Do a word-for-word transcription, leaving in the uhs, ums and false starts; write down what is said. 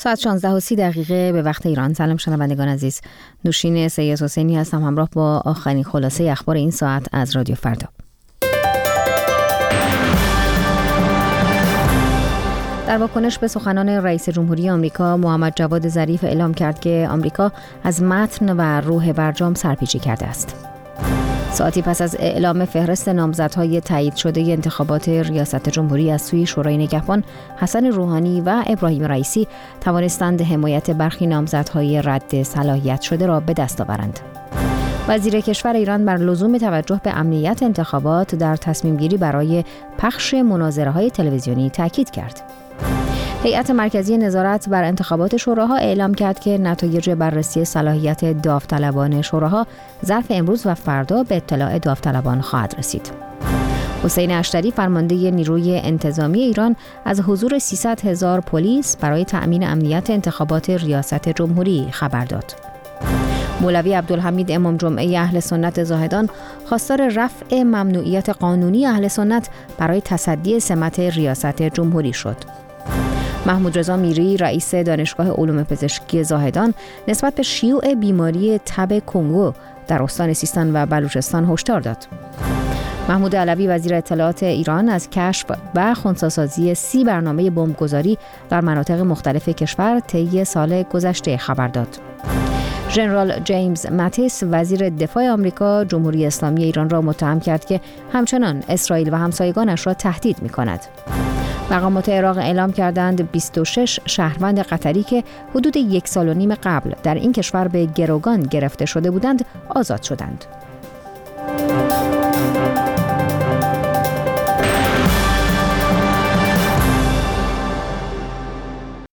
ساعت شانزده و سی دقیقه به وقت ایران. سلام شنوندگان عزیز، نوشین سید حسینی هستم همراه با آخرین خلاصه اخبار این ساعت از رادیو فردا. در واکنش به سخنان رئیس جمهوری آمریکا، محمد جواد ظریف اعلام کرد که آمریکا از متن و روح برجام سرپیچی کرده است. ساعتی پس از اعلام فهرست نامزدهای تایید شده انتخابات ریاست جمهوری از سوی شورای نگهبان، حسن روحانی و ابراهیم رئیسی توانستند حمایت برخی نامزدهای رد صلاحیت شده را به دست آورند. وزیر کشور ایران بر لزوم توجه به امنیت انتخابات در تصمیم گیری برای پخش مناظره‌های تلویزیونی تاکید کرد. هیئت مرکزی نظارت بر انتخابات شوراها اعلام کرد که نتایج بررسی صلاحیت داوطلبان شوراها ظرف امروز و فردا به اطلاع داوطلبان خواهد رسید. حسین اشتری فرمانده نیروی انتظامی ایران از حضور سیصد هزار پلیس برای تأمین امنیت انتخابات ریاست جمهوری خبر داد. مولوی عبدالحمید امام جمعه اهل سنت زاهدان خواستار رفع ممنوعیت قانونی اهل سنت برای تصدی سمت ریاست جمهوری شد. محمود رضا میری رئیس دانشگاه علوم پزشکی زاهدان نسبت به شیوع بیماری تب کنگو در استان سیستان و بلوچستان هشدار داد. محمود علوی وزیر اطلاعات ایران از کشف و خنثی‌سازی سی برنامه بمبگذاری در مناطق مختلف کشور طی سال گذشته خبر داد. ژنرال جیمز ماتیس وزیر دفاع آمریکا جمهوری اسلامی ایران را متهم کرد که همچنان اسرائیل و همسایگانش را تهدید می‌کند. مقامات عراق اعلام کردند بیست و شش شهروند قطری که حدود یک سال و نیم قبل در این کشور به گروگان گرفته شده بودند آزاد شدند.